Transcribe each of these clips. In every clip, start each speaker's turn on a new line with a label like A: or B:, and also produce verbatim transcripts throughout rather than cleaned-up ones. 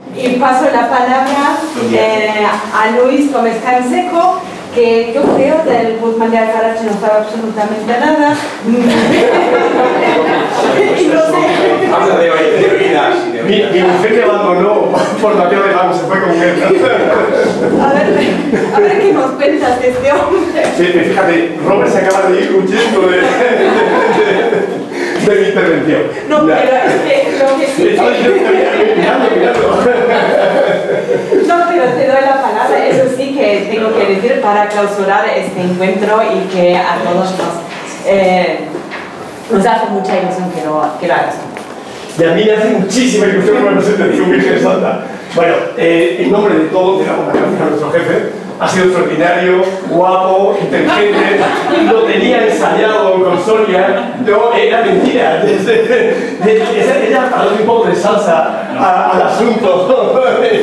A: Y paso la palabra eh, a Luis Gómez Canseco, que yo creo del Guzmán de Alcarache no sabe absolutamente nada. Y no sé.
B: Habla de oídas.
C: Mi, mi mujer me abandonó por Mateo de Vamos, se fue con él.
A: A ver, a ver qué nos cuentas de este hombre.
C: Sí, fíjate, Robert se acaba de ir huyendo de, de, de mi intervención.
A: No,
C: ya.
A: Pero es que lo que sí.
C: Estaba diciendo que mirando, mirando.
A: No, pero te doy la palabra. Eso sí que tengo que decir para clausurar este encuentro y que a todos nos, eh, nos hace mucha ilusión que lo, que lo hagas.
C: Y a mí me hace muchísima ilusión que me presente aquí un Virgen Santa. Bueno, eh, en nombre de todos, le damos las gracias a nuestro jefe. Ha sido extraordinario, guapo, inteligente, lo tenía ensayado con Sonia, no, era mentira. Desde, desde, ella ha dado un poco de salsa a, al asunto.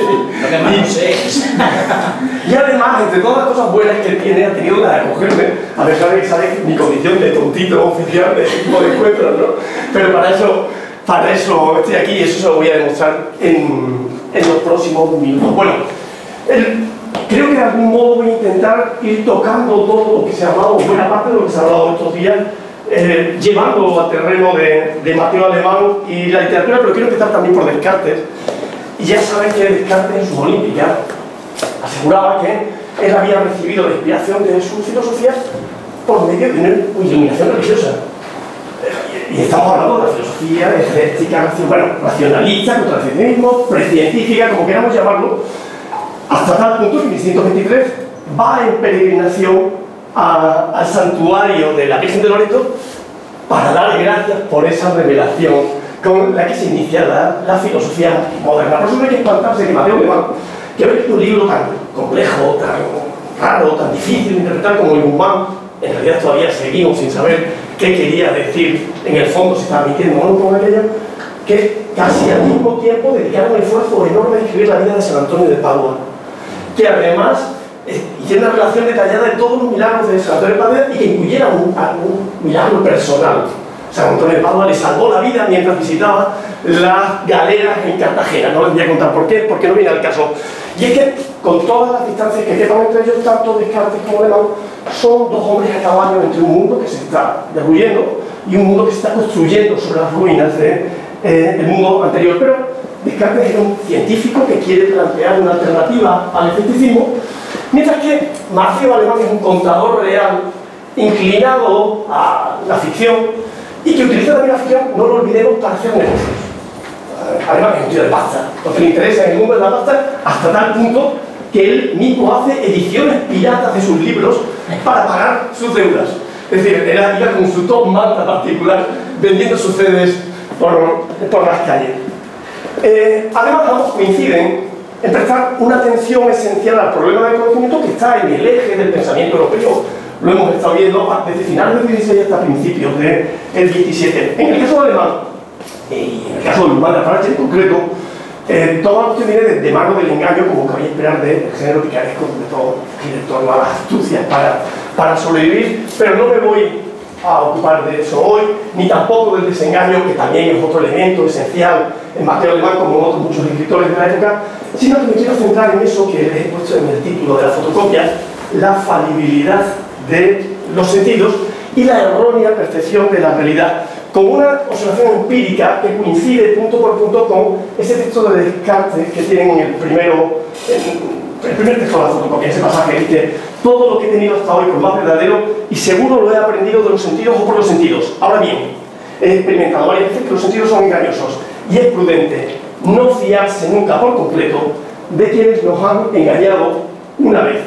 C: Y, y además, entre todas las cosas buenas que tiene, ha tenido la de acogerme, a pesar de que sabe mi condición de tontito oficial de tipo de encuentros, ¿no? Pero para eso, para eso estoy aquí y eso se lo voy a demostrar en, en los próximos minutos. Bueno, el, creo que de algún modo voy a intentar ir tocando todo lo que se ha hablado, buena parte de lo que se ha hablado estos días, eh, llevando al terreno de, de Mateo Alemán y la literatura, pero quiero empezar también por Descartes. Y ya sabéis que Descartes en su Olímpica aseguraba que él había recibido la inspiración de su filosofía por medio de una iluminación religiosa. Y estamos hablando de la filosofía escéptica, bueno, racionalista, contraccionismo, precientífica, como queramos llamarlo, hasta tal punto que en mil seiscientos veintitrés va en peregrinación a, al santuario de la Virgen de Loreto para dar gracias por esa revelación con la que se inicia la, la filosofía moderna. Por eso no hay que espantarse que Mateo Alemán, que ha escrito un libro tan complejo, tan raro, tan difícil de interpretar como el Guzmán, en realidad todavía seguimos sin saber qué quería decir en el fondo, se estaba mintiendo o no con aquello, que casi al mismo tiempo dedicaron un esfuerzo enorme a escribir la vida de San Antonio de Padua, que además eh, hiciera una relación detallada de todos los milagros de San Antonio de Padua y que incluyera un, un milagro personal. San Antonio de Padua le salvó la vida mientras visitaba las galeras en Cartagena. No les voy a contar por qué, porque no viene al caso. Y es que, con todas las distancias que quepan entre ellos, tanto Descartes como Alemán son dos hombres a caballo entre un mundo que se está derruyendo y un mundo que se está construyendo sobre las ruinas del de, eh, mundo anterior. Pero Descartes era un científico que quiere plantear una alternativa al escepticismo, mientras que Mateo Alemán es un contador real inclinado a la ficción y que utiliza también la ficción, no lo olvidemos, para hacer negocios. Además es un tío de pasta, porque le interesa en el mundo de la pasta hasta tal punto que él mismo hace ediciones piratas de sus libros para pagar sus deudas. Es decir, era iba con su top manta particular vendiendo sus C Ds por, por las calles. Eh, además, ambos coinciden en prestar una atención esencial al problema del conocimiento que está en el eje del pensamiento europeo. Lo hemos estado viendo desde finales del dieciséis hasta principios del diecisiete. En el caso alemán, y en el caso de Guzmán de Alcarache en concreto, eh, toda la cuestión viene de, de mano del engaño, como cabía esperar del género picaresco, de todo, y de todas las astucias para, para sobrevivir, pero no me voy a ocupar de eso hoy, ni tampoco del desengaño, que también es otro elemento esencial en Mateo Alemán, como en otros muchos escritores de la época, sino que me quiero centrar en eso que les he puesto en el título de la fotocopia, la falibilidad de los sentidos y la errónea percepción de la realidad, con una observación empírica que coincide punto por punto con ese texto de Descartes que tienen en el primero, en el primer texto de la fotocopia, ese pasaje que dice: todo lo que he tenido hasta hoy por más verdadero y seguro lo he aprendido de los sentidos o por los sentidos. Ahora bien, he experimentado varias veces que los sentidos son engañosos y es prudente no fiarse nunca por completo de quienes nos han engañado una vez.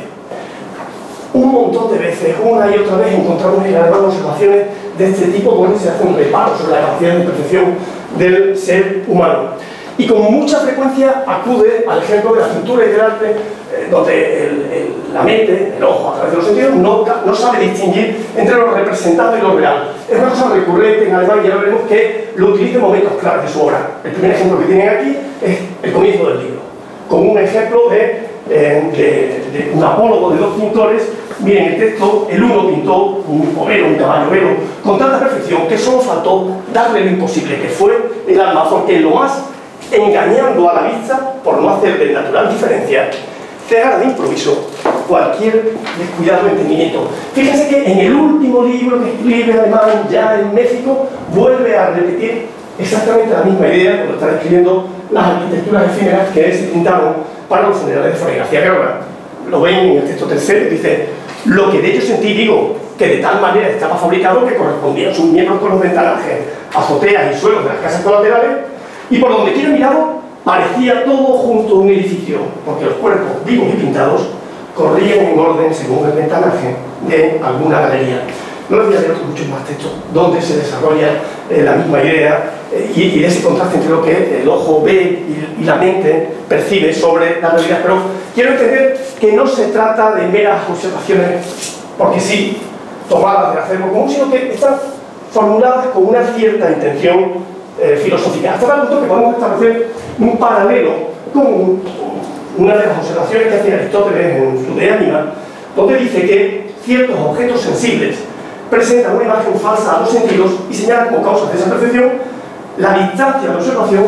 C: Un montón de veces, una y otra vez, encontramos en además observaciones de este tipo donde se hace un reparo sobre la capacidad de percepción del ser humano. Y con mucha frecuencia acude al ejemplo de la cultura y del arte, eh, donde el, el, la mente, el ojo, a través de los sentidos, no, no sabe distinguir entre lo representado y lo real. Es una cosa recurrente en alemán y ya veremos que lo utiliza en momentos claros de su obra. El primer ejemplo que tienen aquí es el comienzo del libro, con un ejemplo de, eh, de, de un apólogo de dos pintores. Miren el texto: el uno pintó un overo, un caballo overo, con tanta perfección que solo faltó darle lo imposible, que fue el alma, porque lo más engañando a la vista por no hacer de natural diferencia, cegara de improviso cualquier descuidado entendimiento. Fíjense que en el último libro que escribe Alemán, ya en México, vuelve a repetir exactamente la misma idea cuando está describiendo las arquitecturas efímeras que se pintaron para los funerales de Fray García Guerra. Lo ven en el texto tercero, dice: lo que de ello sentí, digo, que de tal manera estaba fabricado que correspondían sus miembros con los ventanales, azoteas y suelos de las casas colaterales, y por donde quiera mirado parecía todo junto a un edificio, porque los cuerpos vivos y pintados corrían en orden según el ventanaje de alguna galería. No les voy a leer muchos más textos donde se desarrolla eh, la misma idea eh, y, y de ese contraste entre lo que el ojo ve y, y la mente percibe sobre la realidad. Pero quiero entender que no se trata de meras observaciones, porque sí, tomadas de hacerlo común, sino que están formuladas con una cierta intención eh, filosófica. Hasta tal punto que podemos establecer un paralelo con una de las observaciones que hace Aristóteles en su De Anima, donde dice que ciertos objetos sensibles presentan una imagen falsa a los sentidos y señalan como causas de esa percepción la distancia de observación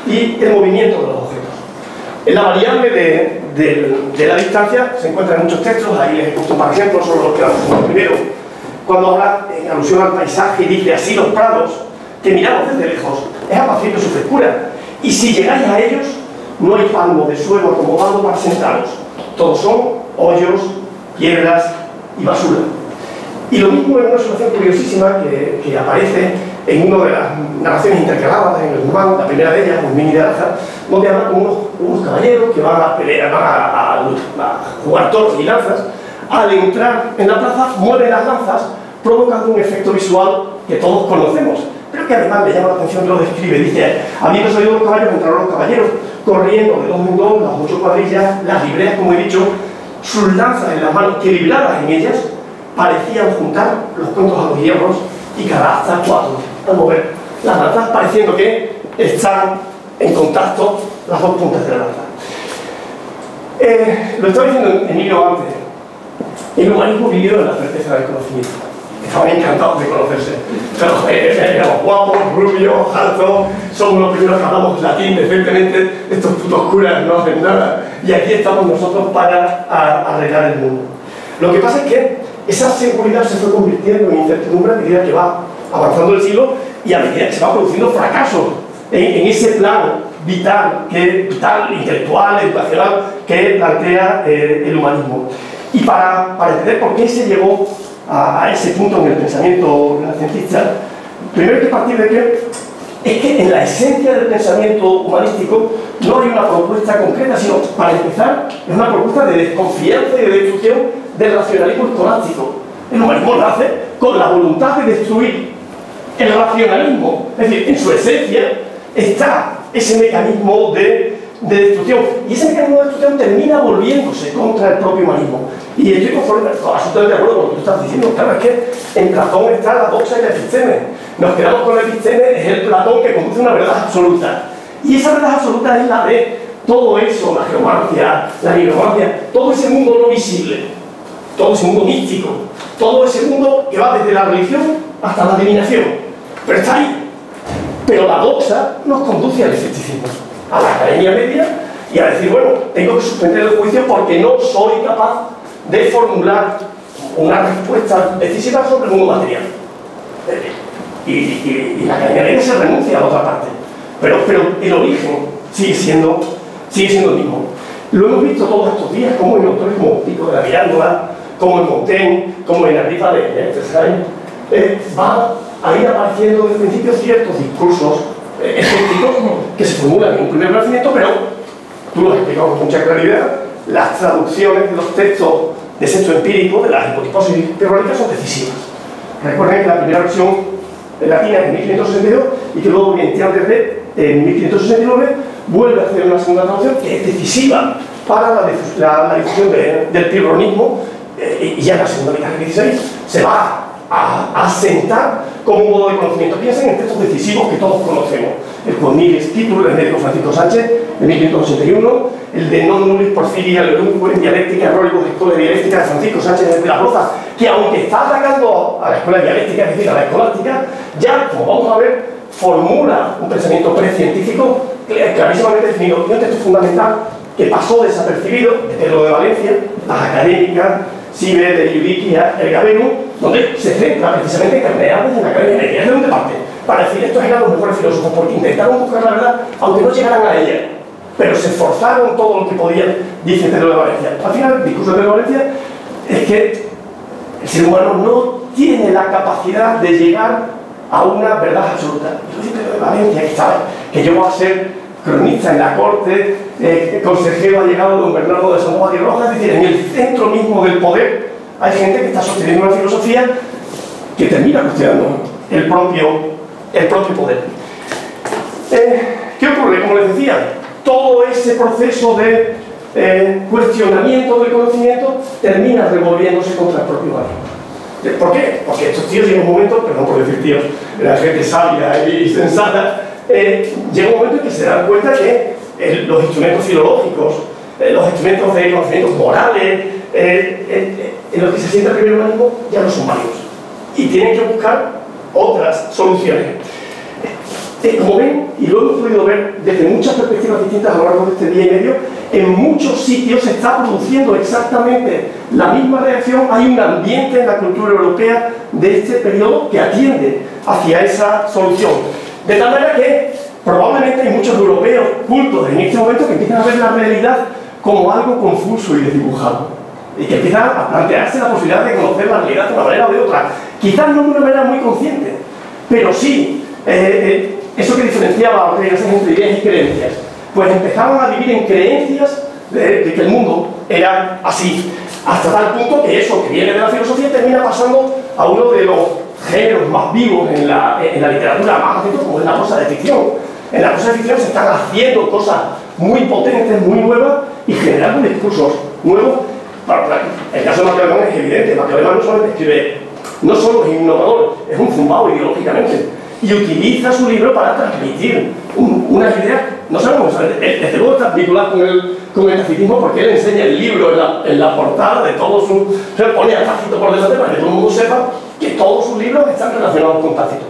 C: y el movimiento de los objetos. En la variable de, de, de la distancia se encuentra en muchos textos, ahí les he puesto un par de ejemplos, solo los que vamos a ver primero, cuando habla en alusión al paisaje y dice: así los prados, que miramos desde lejos, es apacible su frescura, y si llegáis a ellos, no hay palmo de suelo acomodado para sentaros, todos son hoyos, piedras y basura. Y lo mismo en una observación curiosísima que, que aparece en una de las narraciones intercaladas en el Guzmán, la primera de ellas, un mini de Araza, donde habla con unos, unos caballeros que van a pelear, van a, a, a jugar toros y lanzas. Al entrar en la plaza, mueven las lanzas, provocando un efecto visual que todos conocemos, pero que además le llama la atención que lo describe. Dice: habiendo salido los caballos, entraron los caballeros, corriendo de dos en dos, las ocho cuadrillas, las libreas, como he dicho, sus lanzas en las manos, que libradas en ellas, parecían juntar los cuentos a los hierros y cada hasta cuatro al mover las lanzas, pareciendo que están en contacto las dos puntas de la lanza. Eh, lo estaba diciendo Emilio antes, el humanismo vivió en la certeza del conocimiento. Estaban encantados de conocerse. Pero eh, éramos guapos, rubios, altos, somos los primeros que hablamos latín decentemente, estos putos curas no hacen nada, y aquí estamos nosotros para a, arreglar el mundo. Lo que pasa es que esa seguridad se fue convirtiendo en incertidumbre a medida que va avanzando el siglo y a medida que se va produciendo fracasos en, en ese plano vital, que, vital, intelectual, educacional, que plantea eh, el humanismo. Y para, para entender por qué se llegó a, a ese punto en el pensamiento renacentista, primero hay que partir de que es que en la esencia del pensamiento humanístico no hay una propuesta concreta, sino, para empezar, es una propuesta de desconfianza y de destrucción del racionalismo escolástico. El humanismo nace con la voluntad de destruir el racionalismo, es decir, en su esencia está ese mecanismo de, de destrucción, y ese mecanismo de destrucción termina volviéndose contra el propio humanismo. Y estoy conforme, absolutamente de acuerdo con lo que tú estás diciendo. Claro, es que en Platón está la doxa y la episteme. Nos quedamos con la episteme, es el Platón que conduce una verdad absoluta. Y esa verdad absoluta es la de todo eso, la geomancia, la nigromancia, todo ese mundo no visible, todo ese mundo místico, todo ese mundo que va desde la religión hasta la adivinación. Pero está ahí. Pero la doxa nos conduce al escepticismo, a la academia media, y a decir: bueno, tengo que suspender el juicio porque no soy capaz de formular una respuesta decisiva sobre el mundo material. Y, y, y la academia media se renuncia a otra parte. Pero, pero el origen sigue siendo, sigue siendo el mismo. Lo hemos visto todos estos días, como en autores como Pico de la Mirándola, como en Montaigne, como en Agripa de Echtersheim, eh, va a ir apareciendo desde el principio ciertos discursos eh, escépticos que se formulan en un primer nacimiento, pero tú lo has explicado con mucha claridad. Las traducciones de los textos de sexo empírico, de las hipotiposis pirrónicas, son decisivas. Recuerden que la primera versión latina es en mil quinientos sesenta y dos y que luego Vientiane de Ret, en mil quinientos sesenta y nueve, vuelve a hacer una segunda traducción que es decisiva para la, la, la difusión de, del pirronismo, eh, y ya en la segunda mitad del dieciséis se va a, a asentar como un modo de conocimiento. Piensen en textos decisivos que todos conocemos: el Quonilis Titul, el médico Francisco Sánchez, de mil quinientos ochenta y uno, el de Non nullis Porfiria Leolunque en dialéctica, Rólibus de Escuela Dialéctica de Francisco Sánchez de la Roza, que aunque está atacando a la escuela dialéctica, es decir, a la escolástica, ya, como vamos a ver, formula un pensamiento precientífico clarísimamente definido, y un texto fundamental que pasó desapercibido, de Pedro de Valencia, las académicas, Siber, de Yudiquia, el Gabenu, donde se centra precisamente en carneades en la academia de ¿de dónde parte? Para decir, estos eran los mejores filósofos, porque intentaron buscar la verdad, aunque no llegaran a ella, pero se esforzaron todo lo que podían, dice Pedro de Valencia. Al final, el discurso de Pedro de Valencia es que el ser humano no tiene la capacidad de llegar a una verdad absoluta. Yo dice Pedro de Valencia, que, sabe, que llegó a ser cronista en la corte, eh, consejero allegado de don Bernardo de Sandoval y Rojas, es decir, en el centro mismo del poder hay gente que está sosteniendo una filosofía que termina cuestionando el propio, el propio poder. Eh, ¿Qué ocurre? Como les decía, todo ese proceso de eh, cuestionamiento del conocimiento termina revolviéndose contra el propio valor. ¿Por qué? Porque estos tíos llegan un momento, perdón por decir tíos, era gente sabia y sensata, eh, llega un momento en que se dan cuenta que eh, los instrumentos filológicos, eh, los instrumentos de conocimientos morales, eh, eh, en los que se sienta el primer humanismo, ya no son válidos. Y tienen que buscar otras soluciones. Eh, como ven, y lo hemos podido ver desde muchas perspectivas distintas a lo largo de este día y medio, en muchos sitios se está produciendo exactamente la misma reacción. Hay un ambiente en la cultura europea de este periodo que atiende hacia esa solución. De tal manera que probablemente hay muchos europeos cultos en este momento que empiezan a ver la realidad como algo confuso y desdibujado, y que empiezan a plantearse la posibilidad de conocer la realidad de una manera o de otra. Quizás no de una manera muy consciente, pero sí eh, eh, eso que diferenciaba a Ortega entre ideas y creencias, pues empezaban a vivir en creencias de, de que el mundo era así, hasta tal punto que eso que viene de la filosofía termina pasando a uno de los géneros más vivos en la, en la literatura más atento, como es la prosa de ficción. En la prosa de ficción se están haciendo cosas muy potentes, muy nuevas, y generando discursos nuevos. Bueno, el caso de Mateo Alemán es evidente. Mateo Alemán no solamente escribe, no solo es innovador, es un zumbao ideológicamente, y utiliza su libro para transmitir un, unas ideas. No sabemos, desde luego está vinculado con el, con el tacitismo, porque él enseña el libro en la, en la portada de todo su... Se pone a Tácito por delante para que todo el mundo sepa que todos sus libros están relacionados con Tácito.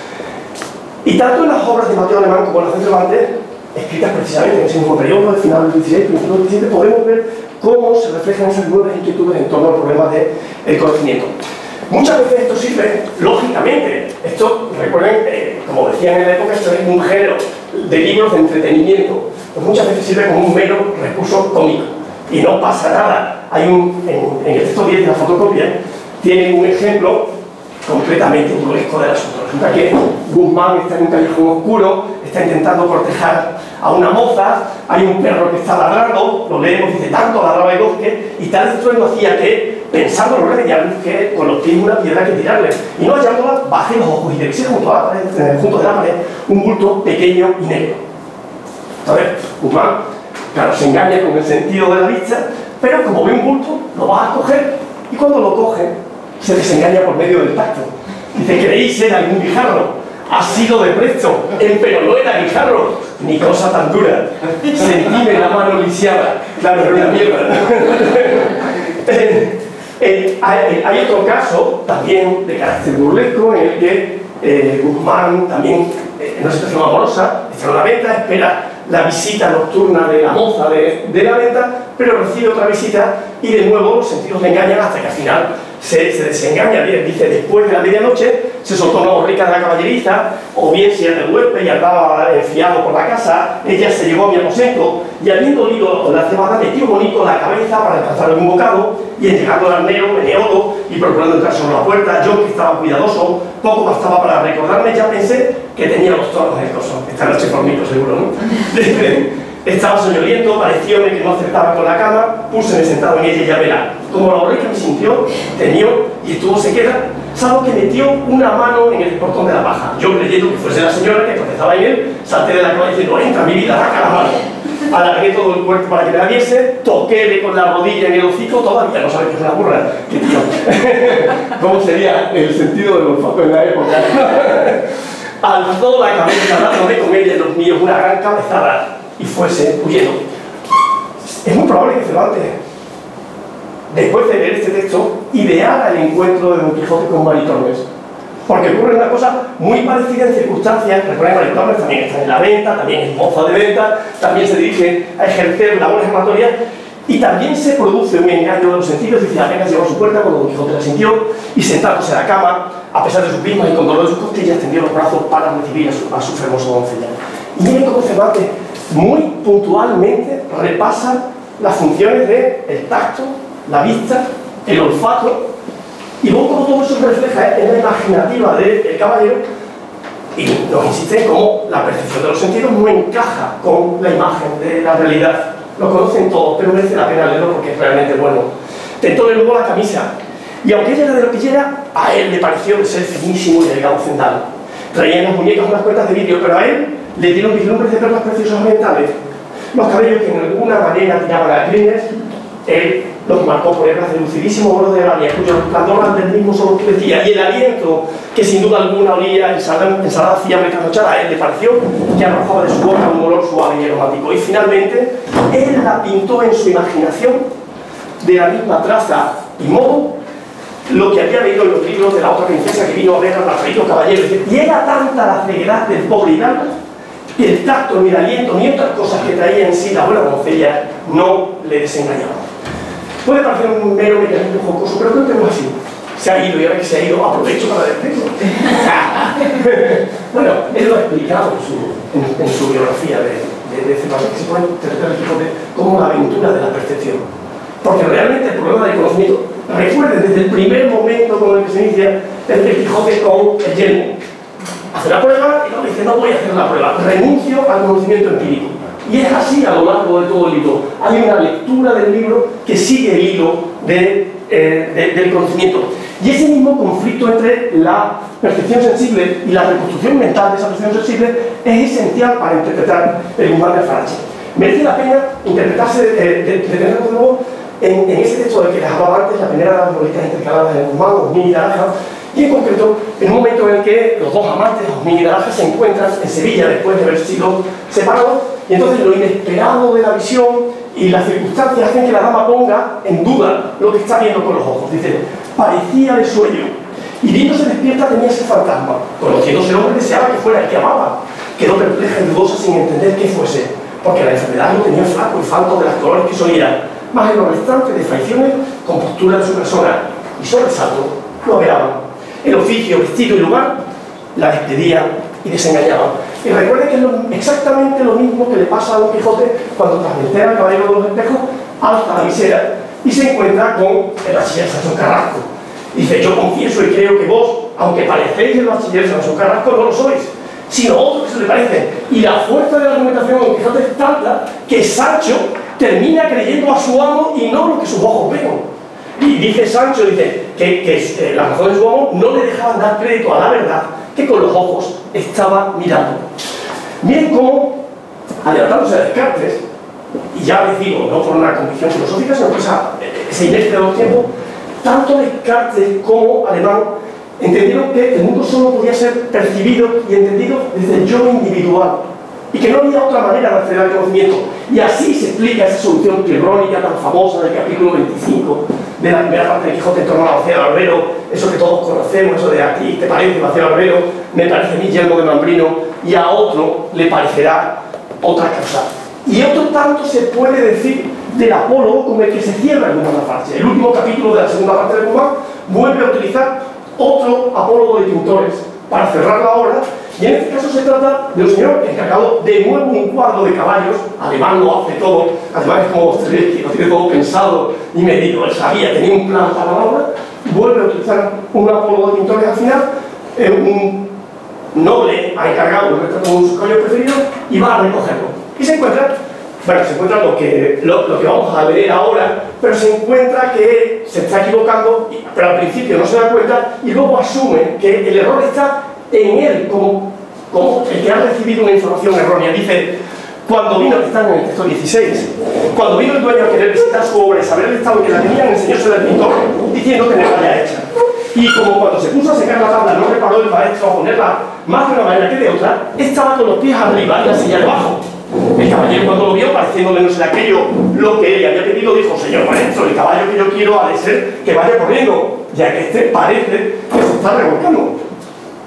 C: Y tanto en las obras de Mateo Alemán como en las de Cervantes, escritas precisamente en ese mismo periodo, del final del dieciséis, principio del diecisiete, podemos ver cómo se reflejan esas nuevas inquietudes en torno al problema del conocimiento. Muchas veces esto sirve, lógicamente, esto, recuerden, eh, como decían en la época, esto es un género de libros de entretenimiento, pues muchas veces sirve como un mero recurso cómico, y no pasa nada. Hay un, en, en el texto diez de la fotocopia, tienen un ejemplo completamente burlesco del asunto. Resulta que Guzmán está en un callejón oscuro, está intentando cortejar a una moza, hay un perro que está ladrando, lo leemos, dice, tanto ladraba el bosque, y tal estruendo hacía que, pensando en remediar, que con los pies una piedra que tirarle, y no hallándola, bajé los ojos y divisé junto a la pared, junto de la pared, un bulto pequeño y negro. Entonces, Guzmán, claro, se engaña con el sentido de la vista, pero como ve un bulto, lo va a coger, y cuando lo coge, se desengaña por medio del tacto. Dice, creí ser algún guijarro, ha sido de presto, pero no era guijarro, ni cosa tan dura. Sentíme la mano lisiada, claro, era una mierda. eh, eh, hay, hay otro caso, también de carácter burlesco, en el que eh, Guzmán, también eh, en una situación amorosa, está en la venta, espera la visita nocturna de la moza de, de la venta, pero recibe otra visita y de nuevo los sentidos le engañan hasta que al final se, se desengaña. Dice, después de la medianoche se soltó una borrica de la caballeriza, o bien si era el huésped y andaba enfiado por la casa, ella se llevó a mi aposento y habiendo olido la cebada metió bonito la cabeza para alcanzar algún bocado, y en llegando al arnero, meneodo y procurando entrar sobre la puerta, yo que estaba cuidadoso, poco bastaba para recordarme, ya pensé que tenía los toros del coso. Esta noche formito seguro, ¿no? Estaba soñoliento, parecióme que no acertaba con la cama, púseme sentado en ella y ya verá. Como la borrica me sintió, temió y estuvo sequera, salvo que metió una mano en el portón de la paja. Yo, creyendo que fuese la señora que protestaba en él, salté de la cama diciendo, entra mi vida, saca la mano. Alargué todo el cuerpo para que me la viese, toquéle con la rodilla en el hocico, todavía no sabe que es una burra. ¿Qué tío? ¿Cómo sería el sentido del olfato en la época? Alzó la cabeza, dándome con ella en los míos una gran cabezada y fuese huyendo. Es muy probable que Cervantes, después de leer este texto, ideara el encuentro de Don Quijote con Maritornes. Porque ocurre una cosa muy parecida en circunstancias. Recuerden que María Torres también está en la venta, también es moza de venta, también se dirige a ejercer labores amatorias y también se produce un engaño de los sentidos. Dice, apenas llegó a su puerta cuando Don Quijote la sintió y sentándose en la cama, a pesar de sus prismas y con dolor de sus costillas, tendió los brazos para recibir a su, a su fermoso doncella. Y miren cómo Cervantes muy puntualmente repasa las funciones del tacto, la vista, el olfato, y luego como todo eso se refleja en la imaginativa del caballero y nos insiste en cómo la percepción de los sentidos no encaja con la imagen de la realidad. Lo conocen todos, pero merece la pena leerlo porque es realmente bueno. Tentóle luego la camisa, y aunque ella era de ropillera, a él le pareció ser finísimo y delgado cendal. Traía en las muñecas unas cuentas de vidrio, pero a él le dieron vislumbres de perlas preciosas orientales. Los cabellos que en alguna manera tiraban a crines, él los marcó por hebras de lucidísimo oro de Arabia, cuyo resplandor del mismo solo oscurecía, y el aliento, que sin duda alguna olía ensalada, ensalada fiambre trasnochada, a él le pareció que arrojaba de su boca un olor suave y aromático. Y finalmente, él la pintó en su imaginación de la misma traza y modo lo que había leído en los libros de la otra princesa que vino a ver al atraído caballero. Y era tanta la ceguedad del pobre hidalgo que el tacto, ni el aliento, ni otras cosas que traía en sí la buena doncella no le desengañaban. Puede parecer un mero mecanismo jocoso, pero no tenemos así. Se ha ido y ahora que se ha ido, aprovecho para decirlo. Bueno, él lo ha explicado en su, en, en su biografía de, de, de Cervantes, que se puede interpretar el Quijote como una aventura de la percepción. Porque realmente el problema del conocimiento, recuerden desde el primer momento con el que se inicia el Quijote con el yelmo. Hace la prueba y no dice, no voy a hacer la prueba, renuncio al conocimiento empírico. Y es así a lo largo de todo el libro. Hay una lectura del libro que sigue el hilo de, eh, de, del conocimiento. Y ese mismo conflicto entre la percepción sensible y la reconstrucción mental de esa percepción sensible es esencial para interpretar el Guzmán de Alfarache. Merece la pena interpretarse, eh, de, de, detenernos de nuevo en, en ese texto del que les hablaba antes, la primera de las novelitas intercaladas de Guzmán, Osmín y Naranja, y en concreto en un momento en el que los dos amantes, Osmín y Naranja, se encuentran en Sevilla después de haber sido separados, y entonces lo inesperado de la visión y las circunstancias hacen que la dama ponga en duda lo que está viendo con los ojos. Dice, parecía de sueño, y viéndose despierta tenía ese fantasma. Conociéndose el hombre deseaba que fuera el que amaba. Quedó perpleja y dudosa sin entender qué fuese, porque la enfermedad lo tenía flaco y falto de las colores que solía, más en lo restante de facciones, compostura de su persona, y sobresalto lo operaban. El oficio, vestido y lugar la despedían y desengañaban. Y recuerde que es lo, exactamente lo mismo que le pasa a Don Quijote cuando tras vencer al caballero de los espejos alza la visera y se encuentra con el bachiller Sancho Carrasco. Dice, yo confieso y creo que vos, aunque parecéis el bachiller Sancho Carrasco, no lo sois, sino otro que se le parece. Y la fuerza de la argumentación de Don Quijote es tanta que Sancho termina creyendo a su amo y no lo que sus ojos ven. Y dice Sancho, dice, que, que eh, las razones de su amo no le dejaban dar crédito a la verdad que con los ojos estaba mirando. Miren cómo, adelantándose a Descartes, y ya les digo, no por una convicción filosófica, sino por esa, esa inercia de los tiempos, tanto Descartes como Alemán entendieron que el mundo solo podía ser percibido y entendido desde el yo individual, y que no había otra manera de acceder al conocimiento. Y así se explica esa solución pirrónica tan famosa del capítulo veinticinco de la primera parte de Quijote en torno a Baceo Barbero, eso que todos conocemos, eso de a ti te parece Baceo Barbero, me parece a mí Yelmo de Mambrino, y a otro le parecerá otra cosa. Y otro tanto se puede decir del apólogo con el que se cierra el Guzmán de Alfarache. El último capítulo de la segunda parte del Guzmán vuelve a utilizar otro apólogo de pintores para cerrar la obra, y en este caso se trata de un señor encargado de nuevo un cuadro de caballos. Alemán lo hace todo, además es como Dostoyevski, lo tiene todo pensado y medido, él sabía, tenía un plan para la obra, vuelve a utilizar un apólogo de pintores al final, eh, un noble ha encargado un retrato de sus caballos preferidos y va a recogerlo. Y se encuentra, bueno, se encuentra lo que, lo, lo que vamos a leer ahora, pero se encuentra que se está equivocando, pero al principio no se da cuenta y luego asume que el error está en él, como, como el que ha recibido una información errónea. Dice, cuando vino, está en el texto dieciséis, cuando vino el dueño a querer visitar su obra y saber el estado en que la tenían, enseñóse del pintor, diciendo tenerla ya hecha. Y como cuando se puso a secar la tabla no reparó el maestro a ponerla más de una manera que de otra, estaba con los pies arriba y la silla debajo. El caballero, cuando lo vio, pareciéndole no ser aquello lo que él había pedido, dijo, señor maestro, el caballo que yo quiero ha de ser que vaya corriendo, ya que este parece que se está revolcando.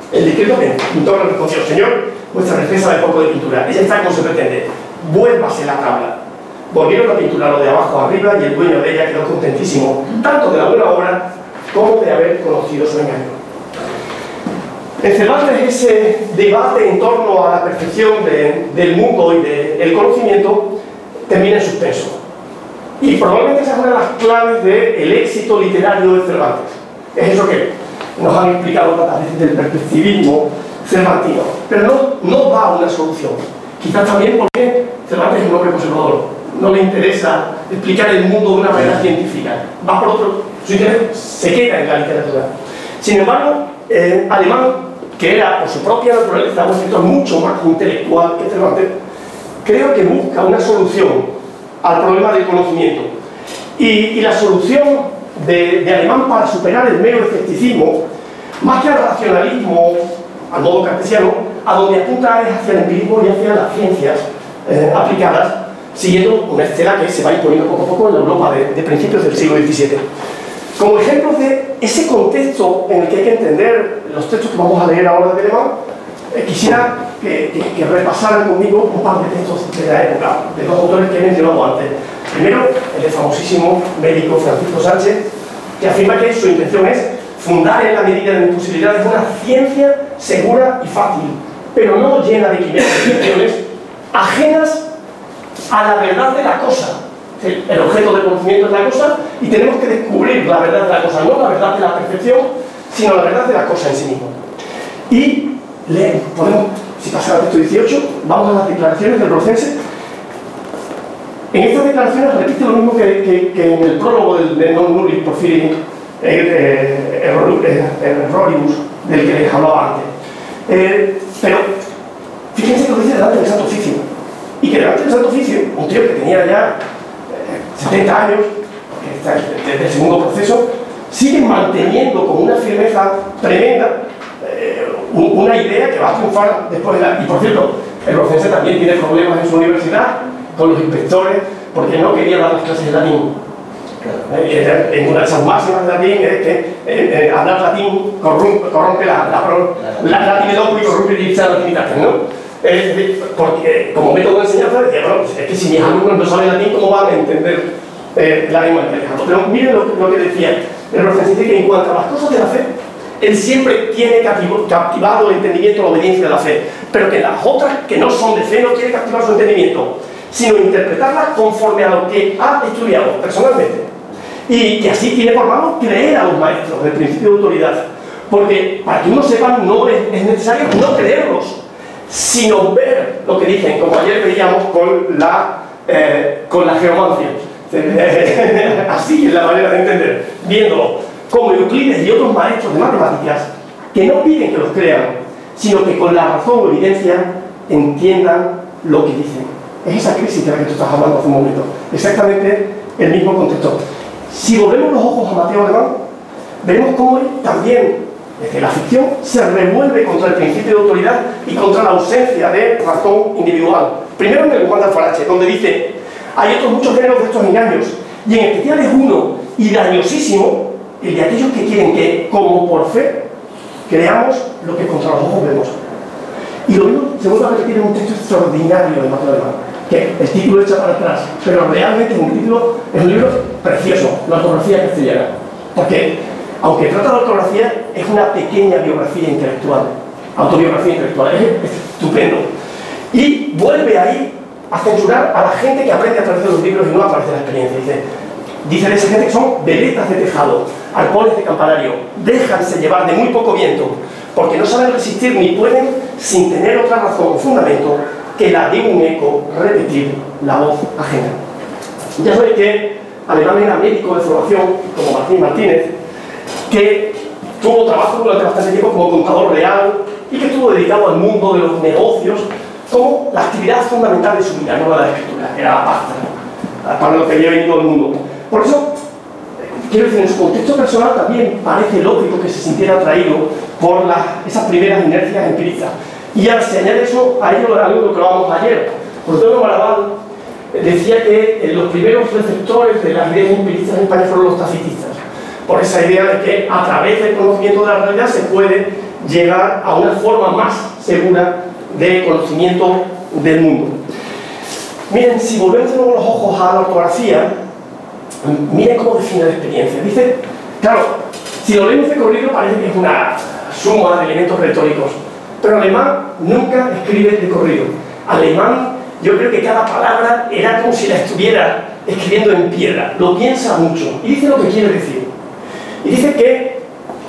C: El discreto pintor le respondió: señor, vuestra merced sabe poco de pintura. Ella está como se pretende. Vuélvase la tabla. Volvieron la pintura lo de abajo arriba y el dueño de ella quedó contentísimo, tanto de la buena obra como de haber conocido su engaño. En Cervantes, ese debate en torno a la perfección de, del mundo y del conocimiento termina en suspenso. Y probablemente esa es una de las claves del éxito literario de Cervantes. Es eso que nos han explicado tantas veces del perspectivismo cervantino. Pero no, no da una solución. Quizás también porque Cervantes es un hombre conservador. No le interesa explicar el mundo de una manera científica. Va por otro, su interés se queda en la literatura. Sin embargo, eh, Alemán, que era por su propia naturaleza un escritor mucho más intelectual que Cervantes, creo que busca una solución al problema del conocimiento. Y, y la solución de, de Alemán para superar el mero escepticismo, más que al racionalismo, al modo cartesiano, a donde apunta es hacia el empirismo y hacia las ciencias eh, aplicadas, siguiendo una estela que se va imponiendo poco a poco en la Europa de, de principios del siglo diecisiete. Como ejemplo de ese contexto en el que hay que entender los textos que vamos a leer ahora de Alemán, eh, quisiera que, que, que repasaran conmigo un par de textos de la época, de dos autores que he mencionado antes. Primero, el del famosísimo médico Francisco Sánchez, que afirma que su intención es fundar en la medida de mis posibilidades una ciencia segura y fácil, pero no llena de quimeras y ficciones ajenas a la verdad de la cosa. El objeto del conocimiento es la cosa y tenemos que descubrir la verdad de la cosa, no la verdad de la perfección, sino la verdad de la cosa en sí misma. Y le podemos, si pasa al texto dieciocho, vamos a las declaraciones del Brocense. En estas declaraciones repite lo mismo que, que, que en el prólogo del, de Non Nullis Porphyri Erroribus, del que les hablaba antes. Eh, pero fíjense que lo dice delante del Santo Oficio. Y que delante del Santo Oficio, un tío que tenía ya setenta años, desde el segundo proceso, sigue manteniendo con una firmeza tremenda eh, una idea que va a triunfar después de la... Y por cierto, el Brocense también tiene problemas en su universidad con los inspectores porque no quería dar las clases de latín. Eh, en una de esas máximas de latín es que eh, eh, hablar latín corrompe, corrompe la, la, la, la latinidad y corrompe el latinidad, ¿no? Eh, porque como método de enseñanza decía, bueno, es que si mis alumnos no saben latín, ¿cómo van a entender eh, la lengua inteligente? Pero miren lo, lo que decía el Brocense, dice que en cuanto a las cosas de la fe, él siempre tiene captivado el entendimiento, la obediencia de la fe, pero que las otras que no son de fe no quiere captivar su entendimiento, sino interpretarlas conforme a lo que ha estudiado personalmente. Y que así tiene por mano creer a los maestros del principio de autoridad, porque para que uno sepa no es, es necesario no creerlos, sino ver lo que dicen, como ayer veíamos con la, eh, con la geomancia. Así es la manera de entender, viéndolo, como Euclides y otros maestros de matemáticas, que no piden que los crean, sino que con la razón o evidencia entiendan lo que dicen. Es esa crisis de la que tú estás hablando hace un momento, exactamente el mismo contexto. Si volvemos los ojos a Mateo Alemán, veremos cómo él también, desde la ficción, se revuelve contra el principio de autoridad y contra la ausencia de razón individual. Primero en el Juan de Alfarache, donde dice: hay otros muchos géneros de estos engaños, y en especial es uno, y dañosísimo, el de aquellos que quieren que, como por fe, creamos lo que contra los ojos vemos. Y lo mismo se vuelve a repetir en un texto extraordinario de Mateo Alemán, que el título echa para atrás, pero realmente es un título, es un libro precioso, la ortografía castellana, porque aunque trata de ortografía, es una pequeña biografía intelectual, autobiografía intelectual, es estupendo. Y vuelve ahí a censurar a la gente que aprende a través de los libros y no a través de la experiencia. Dice, dice de esa gente que son veletas de tejado, arpones de campanario, déjanse llevar de muy poco viento, porque no saben resistir ni pueden, sin tener otra razón o fundamento, que la de un eco repetir la voz ajena. Ya sabéis que Alemán era médico de formación, como Martín Martínez, que tuvo trabajo durante bastante tiempo como contador real y que estuvo dedicado al mundo de los negocios como la actividad fundamental de su vida, no la de la escritura, era la pasta, para lo que había venido al mundo. Por eso, quiero decir, en su contexto personal también parece lógico que se sintiera atraído por las, esas primeras inercias empiristas. Y ahora se añade eso a ello algo de lo que hablábamos ayer. Por ejemplo, Marabal decía que los primeros receptores de las ideas empiristas en España fueron los tacitistas, por esa idea de que a través del conocimiento de la realidad se puede llegar a una forma más segura de conocimiento del mundo. Miren, si volvemos de nuevo los ojos a la ortografía, miren cómo define la experiencia. Dice, claro, si lo leemos de corrido parece que es una suma de elementos retóricos, pero Alemán nunca escribe de corrido. Alemán, yo creo que cada palabra era como si la estuviera escribiendo en piedra, lo piensa mucho y dice lo que quiere decir. Y dice que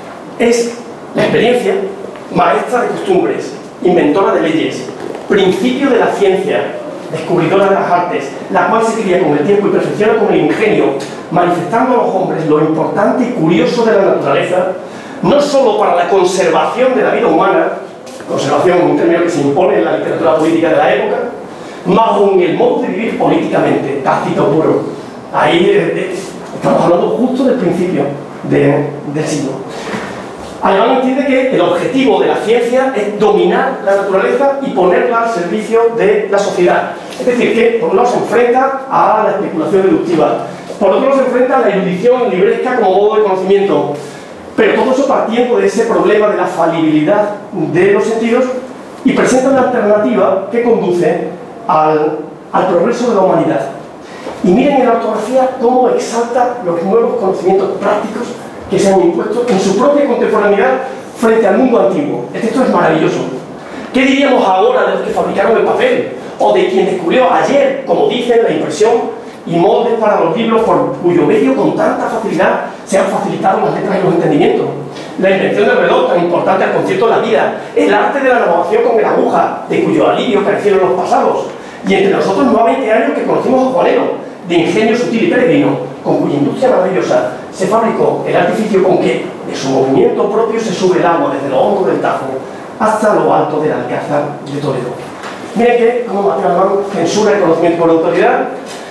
C: es la experiencia maestra de costumbres, inventora de leyes, principio de la ciencia, descubridora de las artes, la cual se cría con el tiempo y perfecciona con el ingenio, manifestando a los hombres lo importante y curioso de la naturaleza, no solo para la conservación de la vida humana, conservación, un término que se impone en la literatura política de la época, más aún el modo de vivir políticamente, Tácito puro. Ahí eh, eh, estamos hablando justo del principio de, del siglo. Alemán entiende que el objetivo de la ciencia es dominar la naturaleza y ponerla al servicio de la sociedad. Es decir, que por un lado se enfrenta a la especulación deductiva, por otro lado se enfrenta a la erudición libresca como modo de conocimiento, pero todo eso partiendo de ese problema de la falibilidad de los sentidos, y presenta una alternativa que conduce al, al progreso de la humanidad. Y miren en la ortografía cómo exalta los nuevos conocimientos prácticos que se han impuesto en su propia contemporaneidad frente al mundo antiguo. Este texto es maravilloso. ¿Qué diríamos ahora de los que fabricaron el papel? O de quien descubrió ayer, como dicen, la impresión y moldes para los libros por cuyo medio con tanta facilidad se han facilitado las letras y los entendimientos? La invención del reloj, tan importante al concierto de la vida, el arte de la navegación con el aguja, de cuyo alivio carecieron los pasados, y entre nosotros no ha veinte años que conocimos a Juanero, de ingenio sutil y peregrino, con cuya industria maravillosa se fabricó el artificio con que de su movimiento propio se sube el agua desde lo hondo del Tajo hasta lo alto del Alcázar de Toledo. Miren que, como Mateo Alemán censura el conocimiento por la autoridad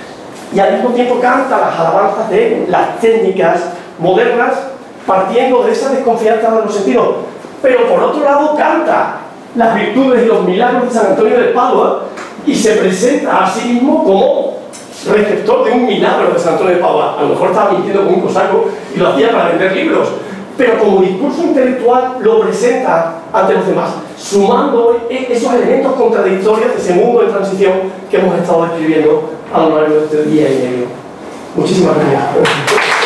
C: y al mismo tiempo canta las alabanzas de las técnicas modernas, partiendo de esa desconfianza de los sentidos, pero por otro lado canta las virtudes y los milagros de San Antonio de Padua y se presenta a sí mismo como receptor de un milagro de San Antonio de Padua. A lo mejor estaba mintiendo con un cosaco y lo hacía para vender libros, pero como discurso intelectual lo presenta ante los demás, sumando esos elementos contradictorios de ese mundo de transición que hemos estado describiendo a lo largo de este día y medio. Muchísimas gracias.